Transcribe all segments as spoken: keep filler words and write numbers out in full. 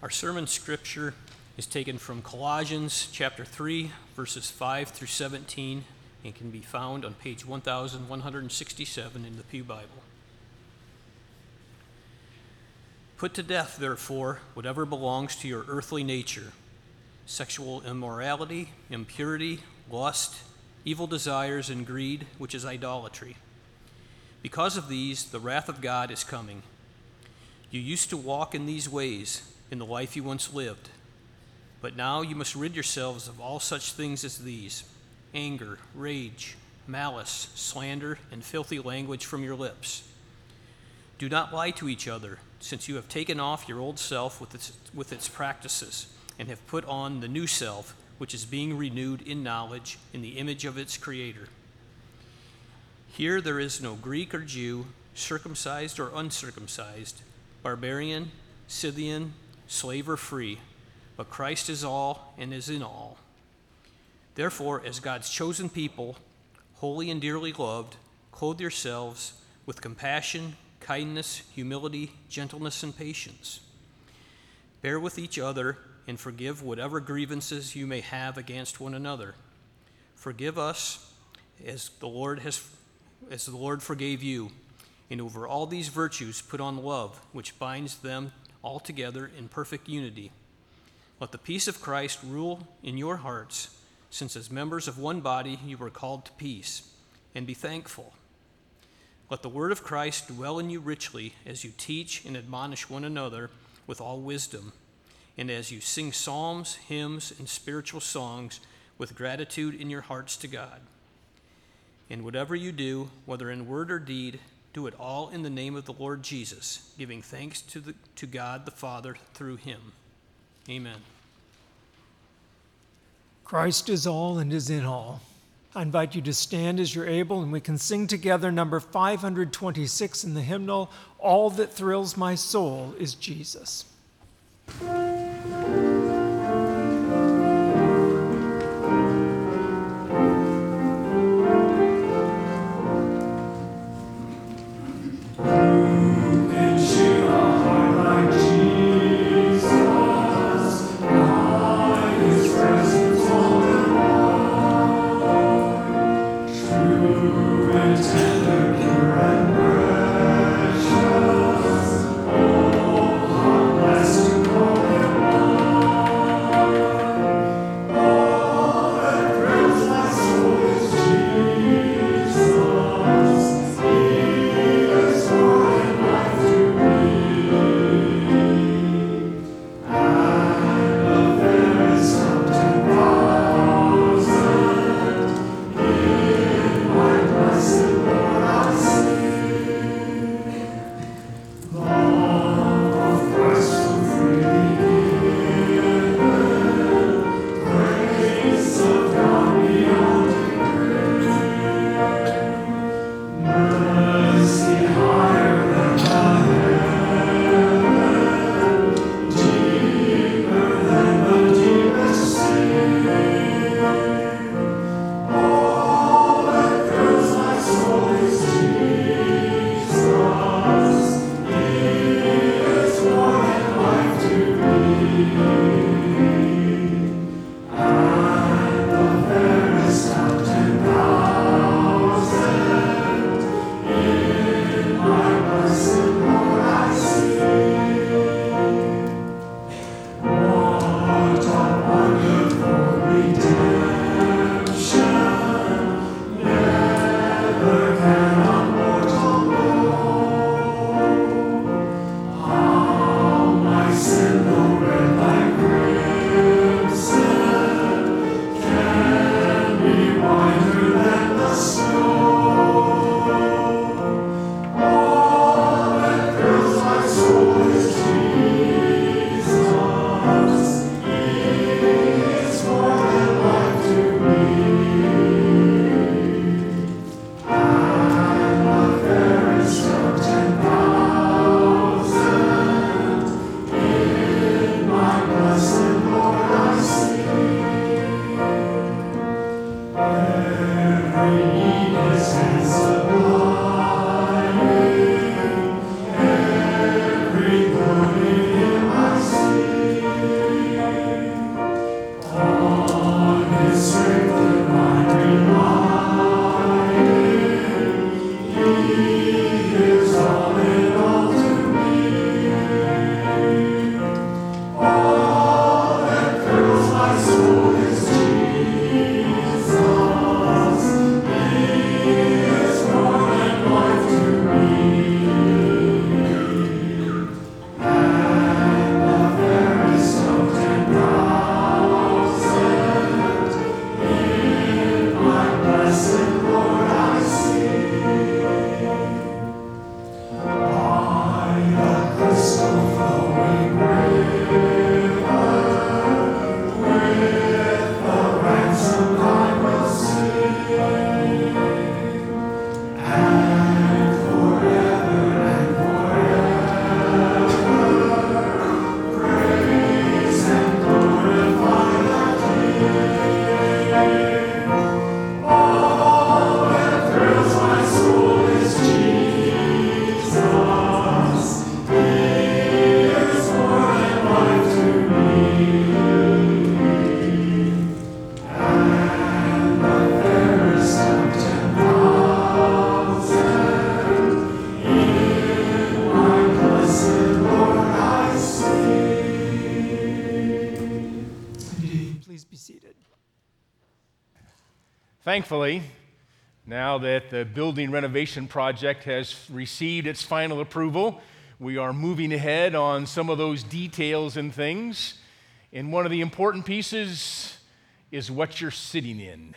Our sermon scripture is taken from Colossians chapter three, verses five through seventeen, and can be found on page one thousand one hundred sixty-seven in the Pew Bible. Put to death, therefore, whatever belongs to your earthly nature: sexual immorality, impurity, lust, evil desires, and greed, which is idolatry. Because of these, the wrath of God is coming. You used to walk in these ways in the life you once lived, but now you must rid yourselves of all such things as these: anger, rage, malice, slander, and filthy language from your lips. Do not lie to each other, since you have taken off your old self with its, with its practices, and have put on the new self, which is being renewed in knowledge in the image of its Creator. Here there is no Greek or Jew, circumcised or uncircumcised, barbarian, Scythian, slave or free, but Christ is all and is in all. Therefore, as God's chosen people, holy and dearly loved, clothe yourselves with compassion, kindness, humility, gentleness, and patience. Bear with each other and forgive whatever grievances you may have against one another. Forgive us as the Lord has, as the Lord forgave you. And over all these virtues put on love, which binds them all together in perfect unity. Let the peace of Christ rule in your hearts, since as members of one body you were called to peace, and be thankful. Let the word of Christ dwell in you richly as you teach and admonish one another with all wisdom, and as you sing psalms, hymns, and spiritual songs with gratitude in your hearts to God. And whatever you do, whether in word or deed, do it all in the name of the Lord Jesus, giving thanks to, the, to God the Father through him. Amen. Christ is all and is in all. I invite you to stand as you're able, and we can sing together number five hundred twenty-six in the hymnal, "All That Thrills My Soul Is Jesus." Tender, pure, and precious, oh, how blessed to call him Thankfully, now that the building renovation project has received its final approval, we are moving ahead on some of those details and things. And one of the important pieces is what you're sitting in.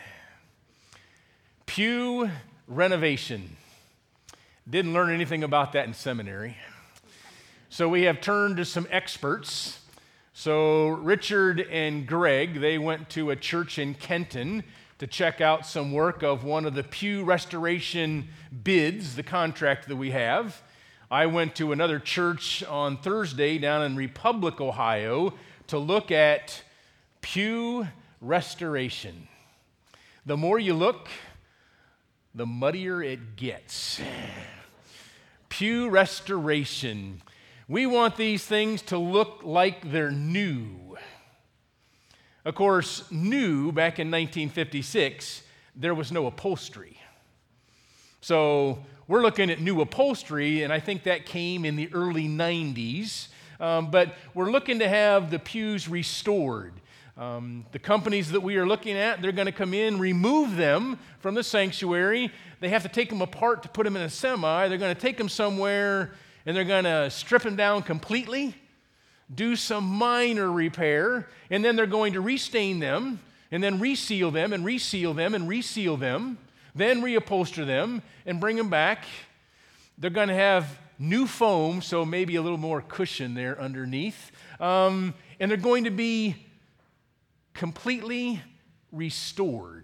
Pew renovation. Didn't learn anything about that in seminary. So we have turned to some experts. So Richard and Greg, they went to a church in Kenton to check out some work of one of the pew restoration bids, the contract that we have. I went to another church on Thursday down in Republic, Ohio, to look at pew restoration. The more you look, the muddier it gets. Pew restoration. We want these things to look like they're new. Of course, new, back in nineteen fifty-six, there was no upholstery. So we're looking at new upholstery, and I think that came in the early nineties. Um, but we're looking to have the pews restored. Um, the companies that we are looking at, they're going to come in, remove them from the sanctuary. They have to take them apart to put them in a semi. They're going to take them somewhere, and they're going to strip them down completely, do some minor repair, and then they're going to restain them, and then reseal them, and reseal them, and reseal them, then reupholster them, and bring them back. They're going to have new foam, so maybe a little more cushion there underneath. Um, and they're going to be completely restored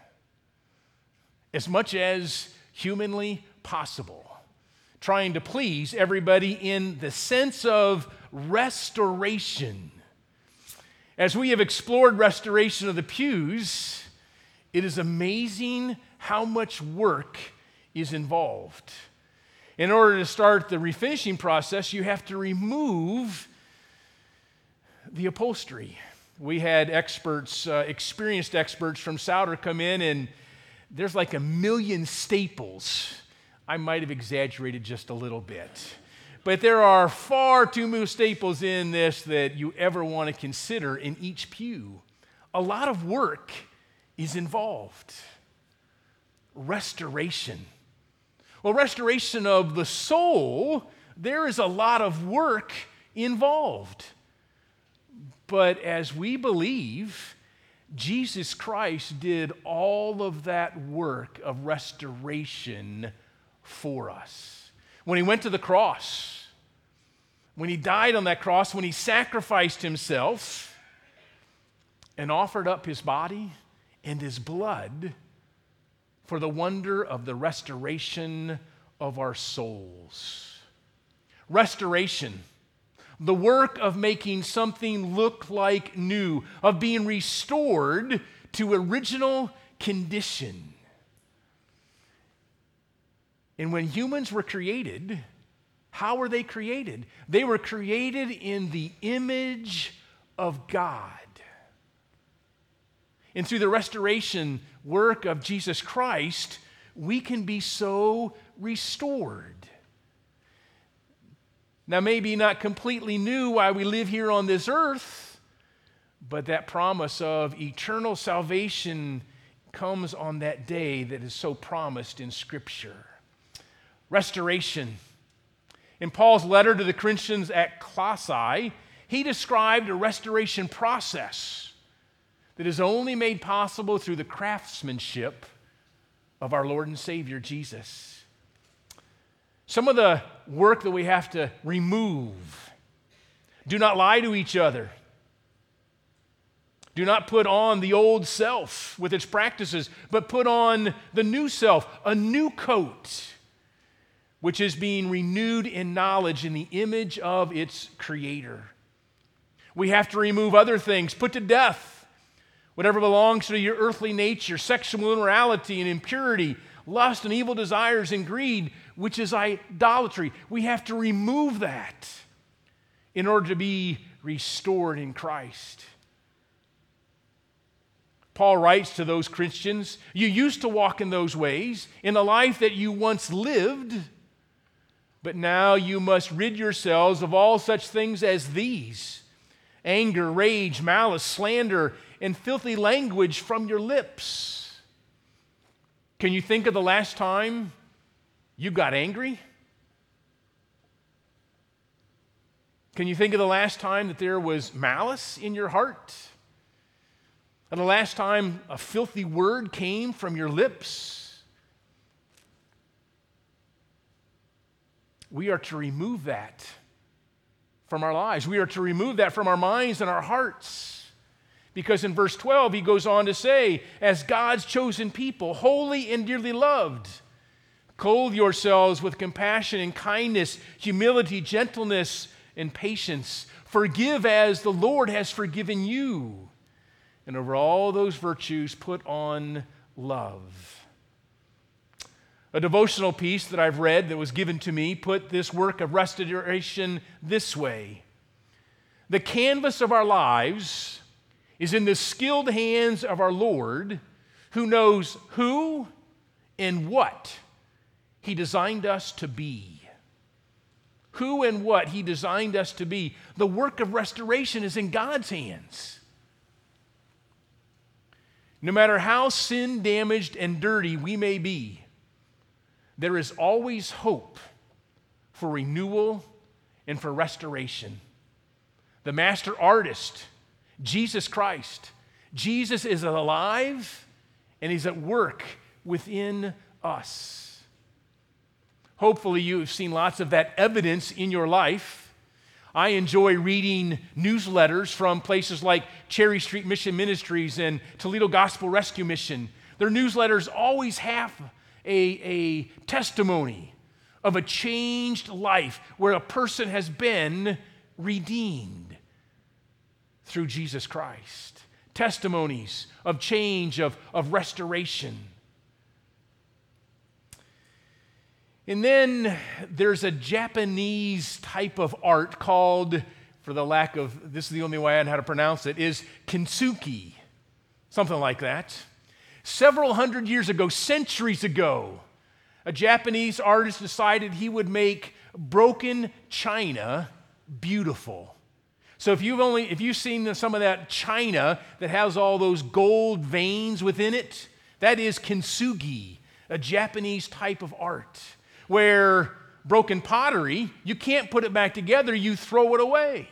as much as humanly possible, trying to please everybody in the sense of restoration. As we have explored restoration of the pews, it is amazing how much work is involved. In order to start the refinishing process, you have to remove the upholstery. We had experts, uh, experienced experts from Souder come in, and there's like a million staples. I might have exaggerated just a little bit. But there are far too many staples in this that you ever want to consider in each pew. A lot of work is involved. Restoration. Well, restoration of the soul, there is a lot of work involved. But as we believe, Jesus Christ did all of that work of restoration for us. When he went to the cross, when he died on that cross, when he sacrificed himself and offered up his body and his blood for the wonder of the restoration of our souls. Restoration. The work of making something look like new, of being restored to original condition. And when humans were created, how were they created? They were created in the image of God. And through the restoration work of Jesus Christ, we can be so restored. Now, maybe not completely new while we live here on this earth, but that promise of eternal salvation comes on that day that is so promised in Scripture. Restoration. In Paul's letter to the Christians at Colossae, he described a restoration process that is only made possible through the craftsmanship of our Lord and Savior, Jesus. Some of the work that we have to remove. Do not lie to each other. Do not put on the old self with its practices, but put on the new self, a new coat, which is being renewed in knowledge in the image of its Creator. We have to remove other things, put to death whatever belongs to your earthly nature, sexual immorality and impurity, lust and evil desires and greed, which is idolatry. We have to remove that in order to be restored in Christ. Paul writes to those Christians, you used to walk in those ways, in the life that you once lived, but now you must rid yourselves of all such things as these: anger, rage, malice, slander, and filthy language from your lips. Can you think of the last time you got angry? Can you think of the last time that there was malice in your heart? Or the last time a filthy word came from your lips? We are to remove that from our lives. We are to remove that from our minds and our hearts. Because in verse twelve, he goes on to say, as God's chosen people, holy and dearly loved, clothe yourselves with compassion and kindness, humility, gentleness, and patience. Forgive as the Lord has forgiven you. And over all those virtues, put on love. A devotional piece that I've read that was given to me put this work of restoration this way. The canvas of our lives is in the skilled hands of our Lord, who knows who and what He designed us to be. Who and what He designed us to be. The work of restoration is in God's hands. No matter how sin-damaged and dirty we may be, there is always hope for renewal and for restoration. The master artist, Jesus Christ. Jesus is alive and He's at work within us. Hopefully you have seen lots of that evidence in your life. I enjoy reading newsletters from places like Cherry Street Mission Ministries and Toledo Gospel Rescue Mission. Their newsletters always have a, a testimony of a changed life where a person has been redeemed through Jesus Christ. Testimonies of change, of, of restoration. And then there's a Japanese type of art called, for the lack of, this is the only way I know how to pronounce it, is kintsugi. Something like that. Several hundred years ago, centuries ago, a Japanese artist decided he would make broken china beautiful. So if you've only, if you've seen some of that china that has all those gold veins within it, that is kintsugi, a Japanese type of art, where broken pottery, you can't put it back together, you throw it away.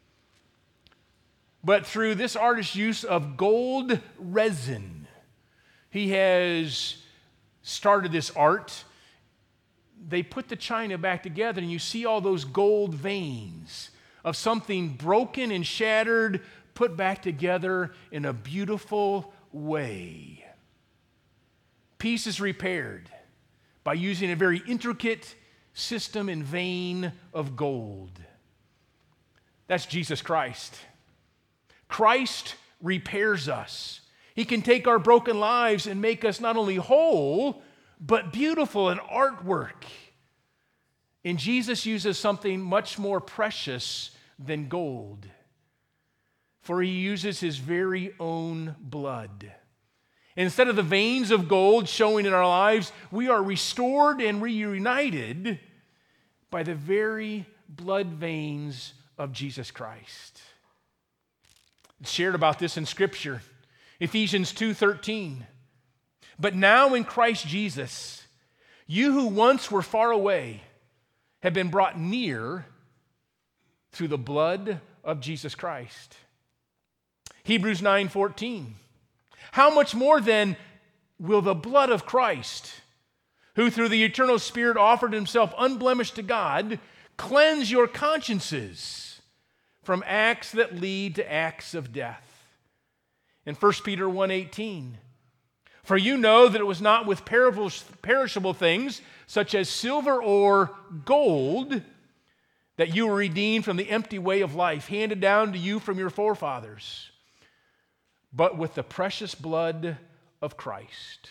But through this artist's use of gold resin, he has started this art. They put the china back together, and you see all those gold veins of something broken and shattered, put back together in a beautiful way. Pieces repaired by using a very intricate system and vein of gold. That's Jesus Christ. Christ repairs us. He can take our broken lives and make us not only whole, but beautiful in artwork. And Jesus uses something much more precious than gold, for He uses His very own blood. Instead of the veins of gold showing in our lives, we are restored and reunited by the very blood veins of Jesus Christ. It's shared about this in Scripture. Ephesians two thirteen. But now in Christ Jesus, you who once were far away have been brought near through the blood of Jesus Christ. Hebrews nine fourteen. How much more then will the blood of Christ, who through the eternal Spirit offered Himself unblemished to God, cleanse your consciences from acts that lead to acts of death? In First Peter one eighteen, for you know that it was not with perishable things, such as silver or gold, that you were redeemed from the empty way of life, handed down to you from your forefathers, but with the precious blood of Christ.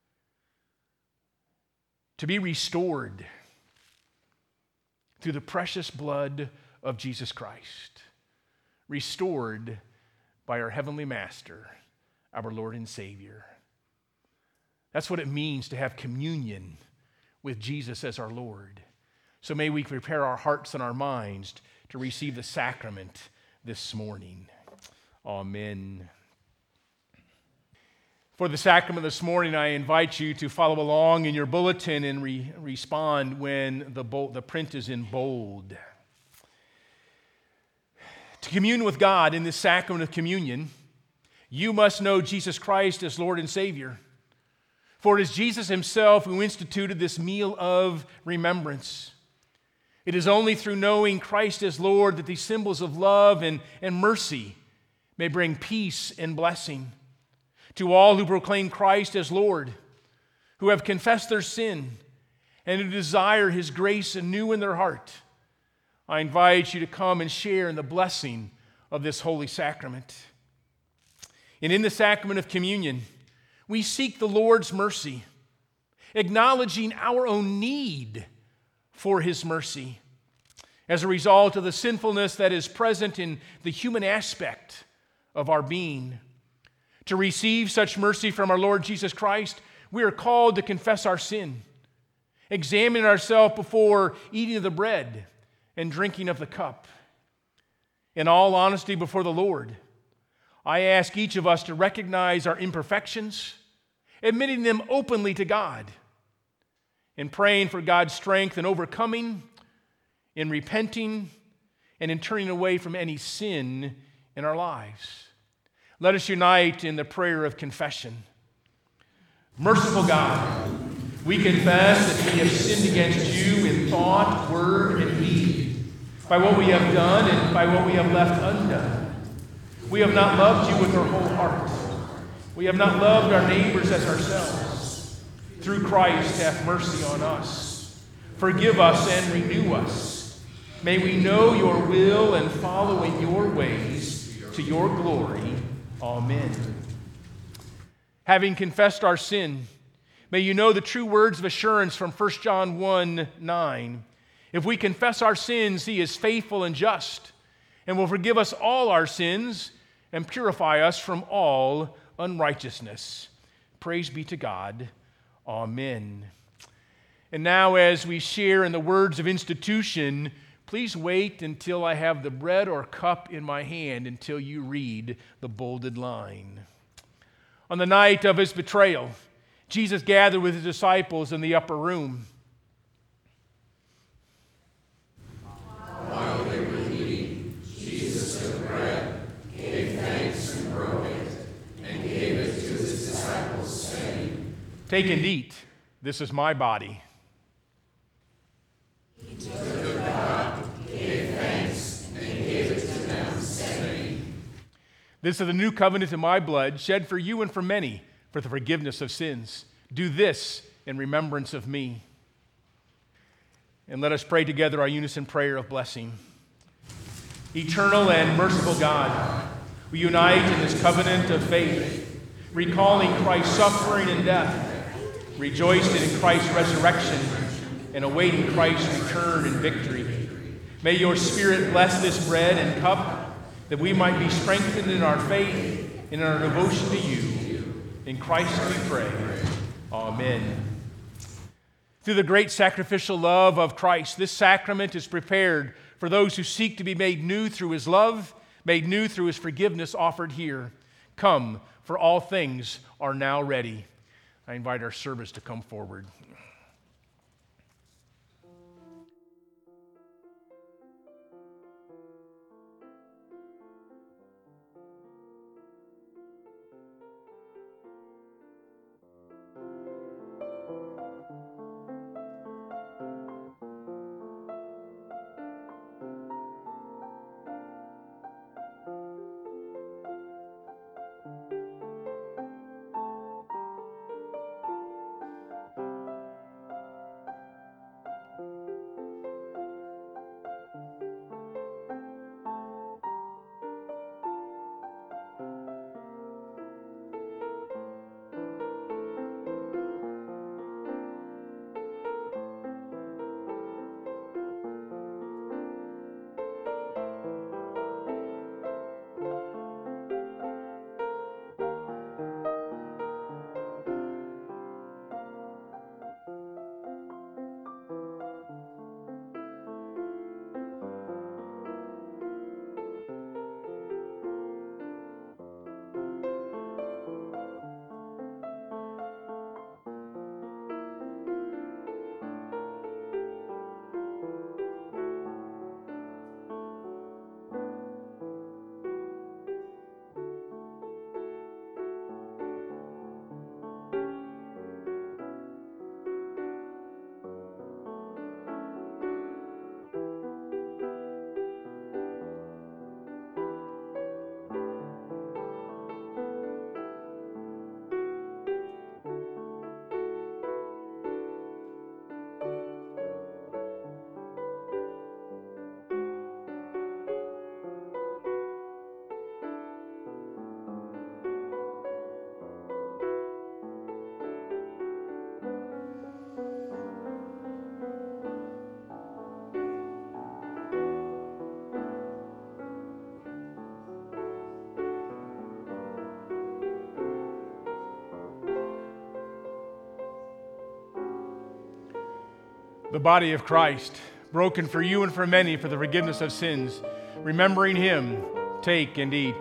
To be restored through the precious blood of Jesus Christ. Restored by our Heavenly Master, our Lord and Savior. That's what it means to have communion with Jesus as our Lord. So may we prepare our hearts and our minds to receive the sacrament this morning. Amen. For the sacrament this morning, I invite you to follow along in your bulletin and re- respond when the, bold, the print is in bold. To commune with God in this sacrament of communion, you must know Jesus Christ as Lord and Savior. For it is Jesus himself who instituted this meal of remembrance. It is only through knowing Christ as Lord that these symbols of love and, and mercy may bring peace and blessing. To all who proclaim Christ as Lord, who have confessed their sin, and who desire his grace anew in their heart, I invite you to come and share in the blessing of this holy sacrament. And in the sacrament of communion, we seek the Lord's mercy, acknowledging our own need for his mercy as a result of the sinfulness that is present in the human aspect of our being. To receive such mercy from our Lord Jesus Christ, we are called to confess our sin, examine ourselves before eating of the bread and drinking of the cup. In all honesty before the Lord, I ask each of us to recognize our imperfections, admitting them openly to God, and praying for God's strength in overcoming, in repenting, and in turning away from any sin in our lives. Let us unite in the prayer of confession. Merciful God, we confess that we have sinned against you in thought, word, and deed, by what we have done and by what we have left undone. We have not loved you with our whole heart. We have not loved our neighbors as ourselves. Through Christ, have mercy on us. Forgive us and renew us. May we know your will and follow in your ways to your glory. Amen. Having confessed our sin, may you know the true words of assurance from First John one nine. If we confess our sins, he is faithful and just, and will forgive us all our sins and purify us from all unrighteousness. Praise be to God. Amen. And now, as we share in the words of institution, please wait until I have the bread or cup in my hand until you read the bolded line. On the night of his betrayal, Jesus gathered with his disciples in the upper room. While they were eating, Jesus took bread, gave thanks and broke it, and gave it to his disciples, saying, "Take and eat. This is my body." He took the cup, gave thanks, and gave it to them, saying, "This is the new covenant in my blood, shed for you and for many for the forgiveness of sins. Do this in remembrance of me." And let us pray together our unison prayer of blessing. Eternal and merciful God, we unite in this covenant of faith, recalling Christ's suffering and death, rejoicing in Christ's resurrection, and awaiting Christ's return and victory. May your Spirit bless this bread and cup, that we might be strengthened in our faith and in our devotion to you. In Christ we pray. Amen. Through the great sacrificial love of Christ, this sacrament is prepared for those who seek to be made new through his love, made new through his forgiveness offered here. Come, for all things are now ready. I invite our servants to come forward. the body of Christ, broken for you and for many for the forgiveness of sins. Remembering him, take and eat.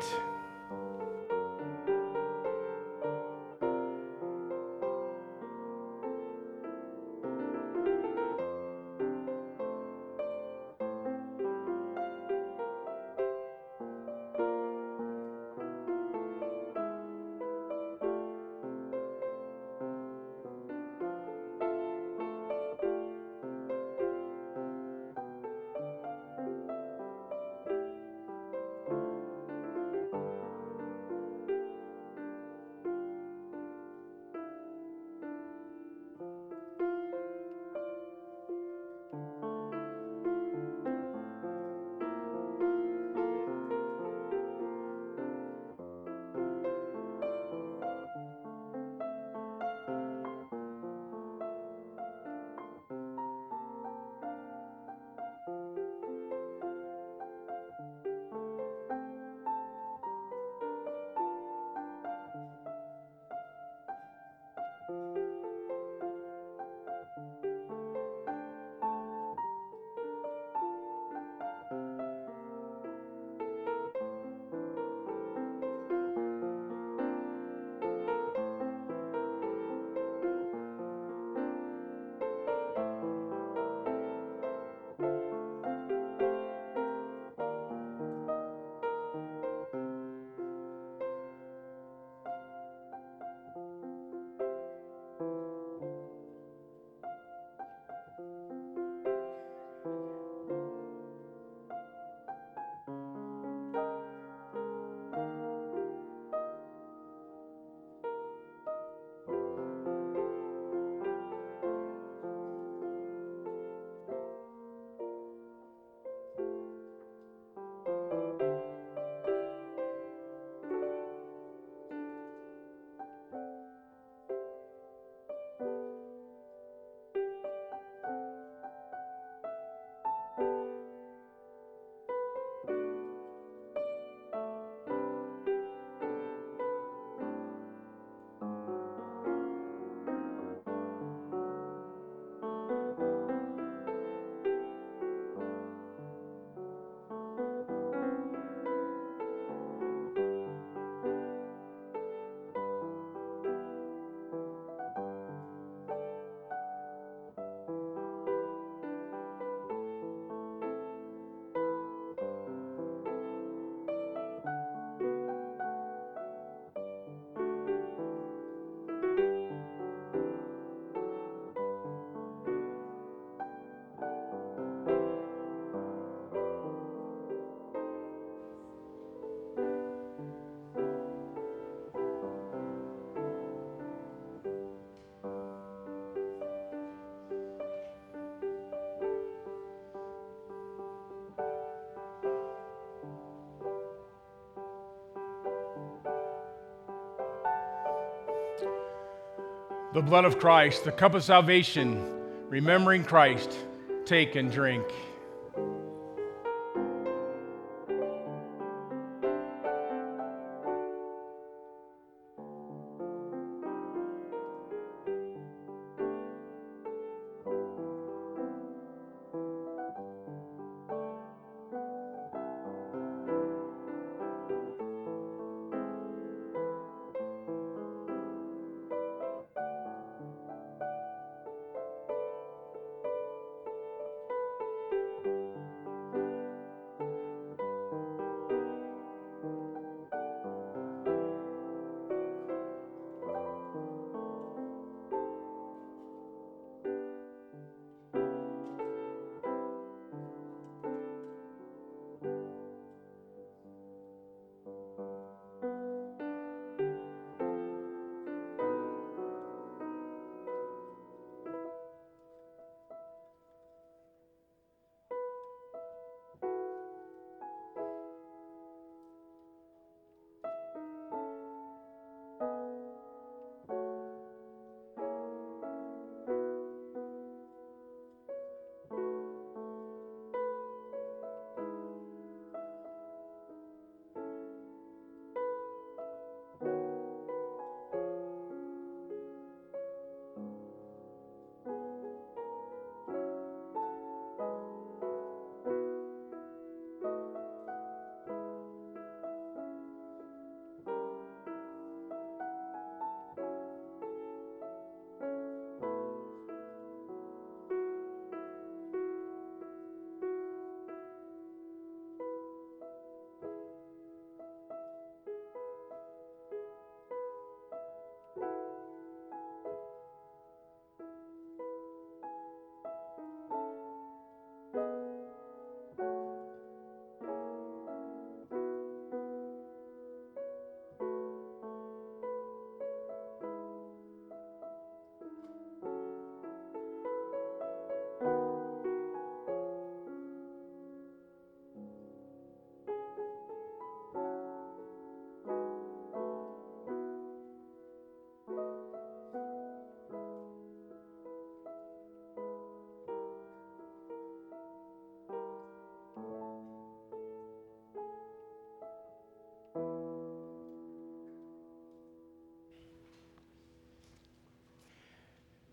The blood of Christ, the cup of salvation, remembering Christ, take and drink.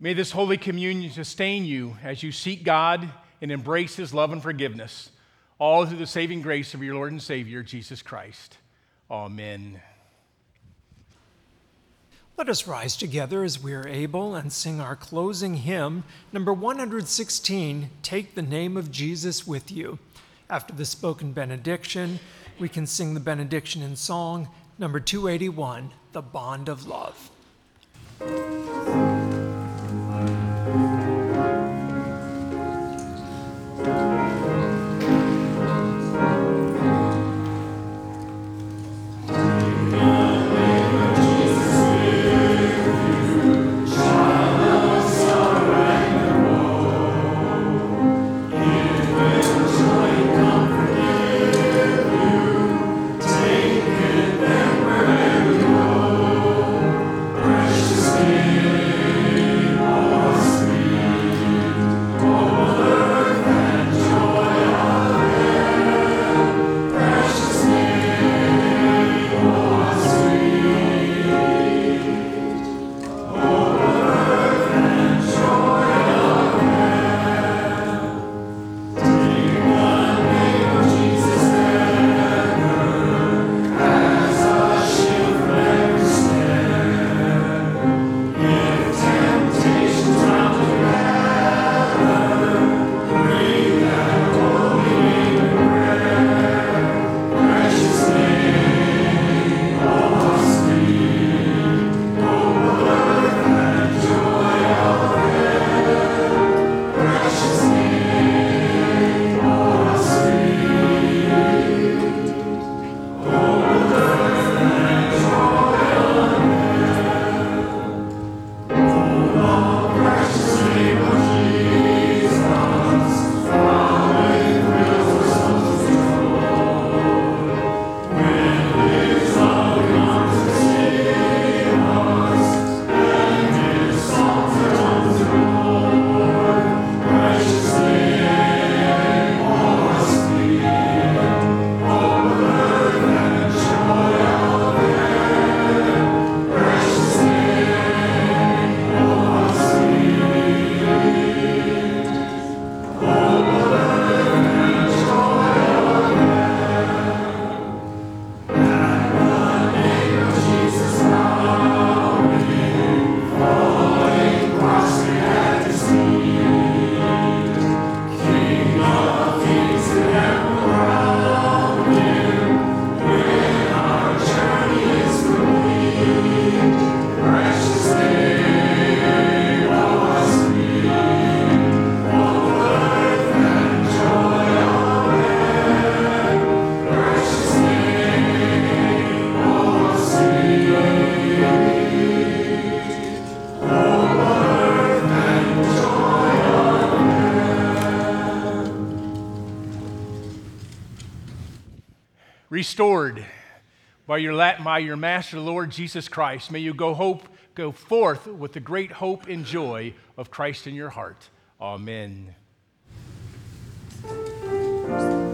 May this Holy Communion sustain you as you seek God and embrace His love and forgiveness, all through the saving grace of your Lord and Savior, Jesus Christ. Amen. Let us rise together as we are able and sing our closing hymn, number one hundred sixteen, Take the Name of Jesus with You. After the spoken benediction, we can sing the benediction in song, number two eighty-one, The Bond of Love. Restored by your, by your Master, Lord Jesus Christ, may you go hope, go forth with the great hope and joy of Christ in your heart. Amen.